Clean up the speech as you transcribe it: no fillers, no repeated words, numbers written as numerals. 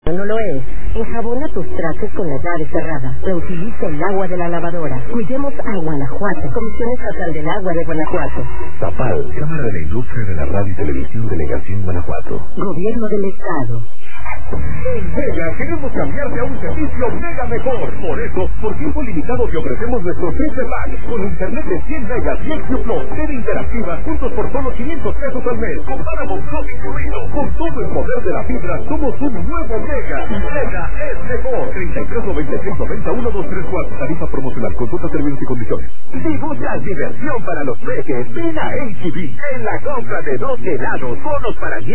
No lo es. Enjabona tus trastes con la llave cerrada. Reutiliza el agua de la lavadora. Cuidemos a Guanajuato. Comisión Estatal del Agua de Guanajuato. Zapal, Cámara de la Industria de la Radio y Televisión, Delegación Guanajuato. Gobierno del Estado. En Mega queremos cambiarte a un servicio Mega mejor. Por eso, por tiempo limitado te ofrecemos nuestro 13 Max con internet de 100 megas y XQ Plus, TV interactiva, juntos por solo 500 pesos al mes. Con Paramount Plus incluido. Con todo el poder de la fibra, somos un nuevo Mega. Mega es mejor. 3396901234. Tarifa promocional. Consulta términos y condiciones. Si buscas diversión para los peques, ven a HB. En la compra de 2 helados, bonos para 10